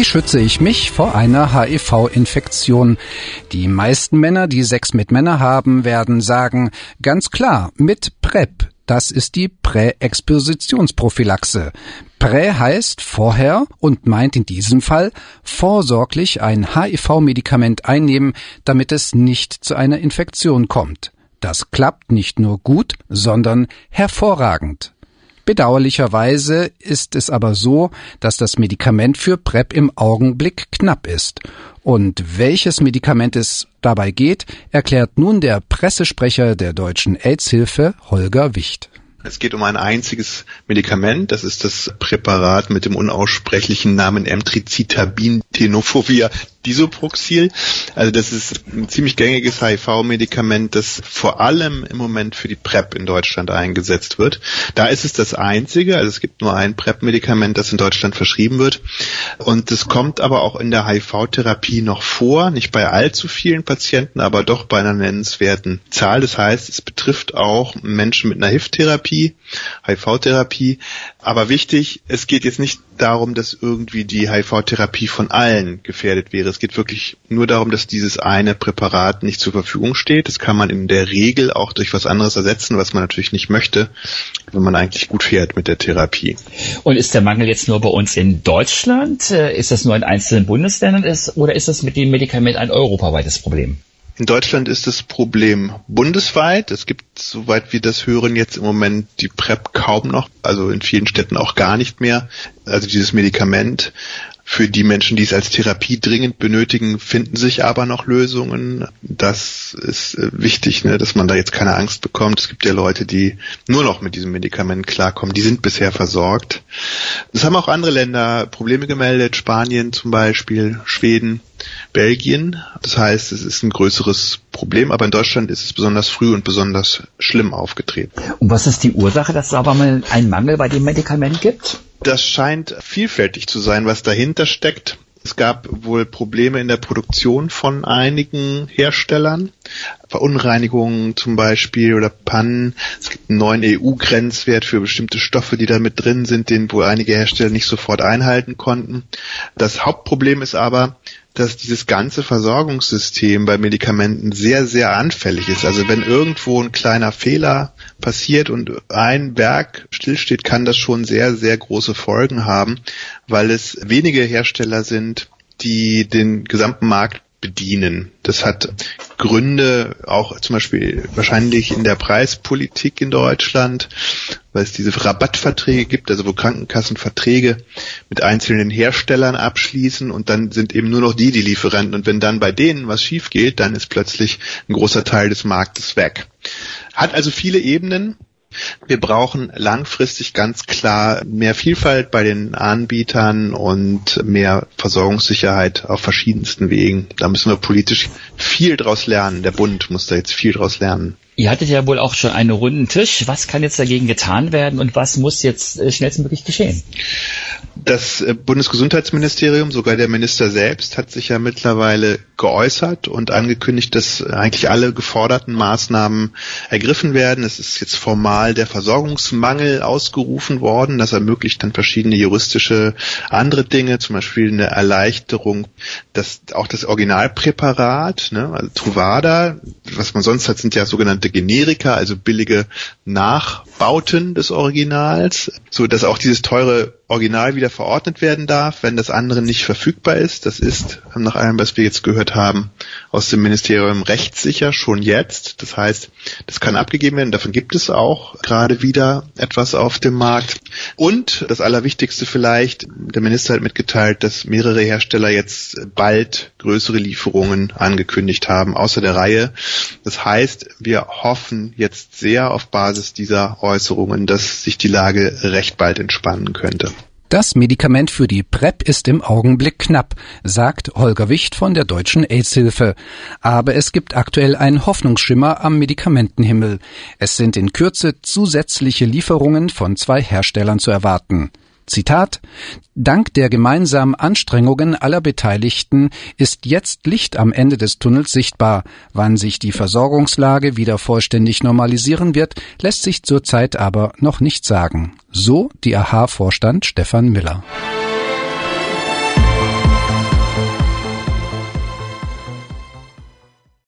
schütze ich mich vor einer HIV-Infektion? Die meisten Männer, die Sex mit Männern haben, werden sagen, ganz klar, mit PrEP. Das ist die Präexpositionsprophylaxe. Prä heißt vorher und meint in diesem Fall vorsorglich ein HIV-Medikament einnehmen, damit es nicht zu einer Infektion kommt. Das klappt nicht nur gut, sondern hervorragend. Bedauerlicherweise ist es aber so, dass das Medikament für PrEP im Augenblick knapp ist. Und welches Medikament es dabei geht, erklärt nun der Pressesprecher der Deutschen AIDS-Hilfe, Holger Wicht. Es geht um ein einziges Medikament, das ist das Präparat mit dem unaussprechlichen Namen Emtricitabin Tenofovir Disoproxil. Also das ist ein ziemlich gängiges HIV-Medikament, das vor allem im Moment für die PrEP in Deutschland eingesetzt wird. Da ist es das einzige, also es gibt nur ein PrEP-Medikament, das in Deutschland verschrieben wird. Und es kommt aber auch in der HIV-Therapie noch vor, nicht bei allzu vielen Patienten, aber doch bei einer nennenswerten Zahl. Das heißt, es betrifft auch Menschen mit einer HIV-Therapie. Aber wichtig, es geht jetzt nicht darum, dass irgendwie die HIV-Therapie von allen gefährdet wäre. Es geht wirklich nur darum, dass dieses eine Präparat nicht zur Verfügung steht. Das kann man in der Regel auch durch was anderes ersetzen, was man natürlich nicht möchte, wenn man eigentlich gut fährt mit der Therapie. Und ist der Mangel jetzt nur bei uns in Deutschland? Ist das nur in einzelnen Bundesländern oder ist das mit dem Medikament ein europaweites Problem? In Deutschland ist das Problem bundesweit. Es gibt, soweit wir das hören, jetzt im Moment die PrEP kaum noch, also in vielen Städten auch gar nicht mehr. Also dieses Medikament. Für die Menschen, die es als Therapie dringend benötigen, finden sich aber noch Lösungen. Das ist wichtig, dass man da jetzt keine Angst bekommt. Es gibt ja Leute, die nur noch mit diesem Medikament klarkommen. Die sind bisher versorgt. Es haben auch andere Länder Probleme gemeldet. Spanien zum Beispiel, Schweden, Belgien. Das heißt, es ist ein größeres Problem, aber in Deutschland ist es besonders früh und besonders schlimm aufgetreten. Und was ist die Ursache, dass es aber mal einen Mangel bei dem Medikament gibt? Das scheint vielfältig zu sein, was dahinter steckt. Es gab wohl Probleme in der Produktion von einigen Herstellern, Verunreinigungen zum Beispiel oder Pannen. Es gibt einen neuen EU-Grenzwert für bestimmte Stoffe, die da mit drin sind, den wohl einige Hersteller nicht sofort einhalten konnten. Das Hauptproblem ist aber, dass dieses ganze Versorgungssystem bei Medikamenten sehr, sehr anfällig ist. Also wenn irgendwo ein kleiner Fehler passiert und ein Werk stillsteht, kann das schon sehr, sehr große Folgen haben, weil es wenige Hersteller sind, die den gesamten Markt bedienen. Das hat Gründe auch zum Beispiel wahrscheinlich in der Preispolitik in Deutschland, weil es diese Rabattverträge gibt, also wo Krankenkassen Verträge mit einzelnen Herstellern abschließen und dann sind eben nur noch die Lieferanten und wenn dann bei denen was schief geht, dann ist plötzlich ein großer Teil des Marktes weg. Hat also viele Ebenen. Wir brauchen langfristig ganz klar mehr Vielfalt bei den Anbietern und mehr Versorgungssicherheit auf verschiedensten Wegen. Da müssen wir politisch viel draus lernen. Der Bund muss da jetzt viel draus lernen. Ihr hattet ja wohl auch schon einen runden Tisch. Was kann jetzt dagegen getan werden und was muss jetzt schnellstmöglich geschehen? Das Bundesgesundheitsministerium, sogar der Minister selbst, hat sich ja mittlerweile geäußert und angekündigt, dass eigentlich alle geforderten Maßnahmen ergriffen werden. Es ist jetzt formal der Versorgungsmangel ausgerufen worden. Das ermöglicht dann verschiedene juristische andere Dinge, zum Beispiel eine Erleichterung, dass auch das Originalpräparat, also Truvada, was man sonst hat, sind ja sogenannte Generika, also billige Nachbauten des Originals, so dass auch dieses teure Original wieder verordnet werden darf, wenn das andere nicht verfügbar ist. Das ist, nach allem, was wir jetzt gehört haben, aus dem Ministerium rechtssicher schon jetzt. Das heißt, das kann abgegeben werden. Davon gibt es auch gerade wieder etwas auf dem Markt. Und das Allerwichtigste vielleicht, der Minister hat mitgeteilt, dass mehrere Hersteller jetzt bald größere Lieferungen angekündigt haben, außer der Reihe. Das heißt, wir hoffen jetzt sehr auf Basis dieser Äußerungen, dass sich die Lage recht bald entspannen könnte. Das Medikament für die PrEP ist im Augenblick knapp, sagt Holger Wicht von der Deutschen AIDS-Hilfe. Aber es gibt aktuell einen Hoffnungsschimmer am Medikamentenhimmel. Es sind in Kürze zusätzliche Lieferungen von 2 Herstellern zu erwarten. Zitat: Dank der gemeinsamen Anstrengungen aller Beteiligten ist jetzt Licht am Ende des Tunnels sichtbar. Wann sich die Versorgungslage wieder vollständig normalisieren wird, lässt sich zurzeit aber noch nicht sagen. So die AHA-Vorstand Stefan Miller.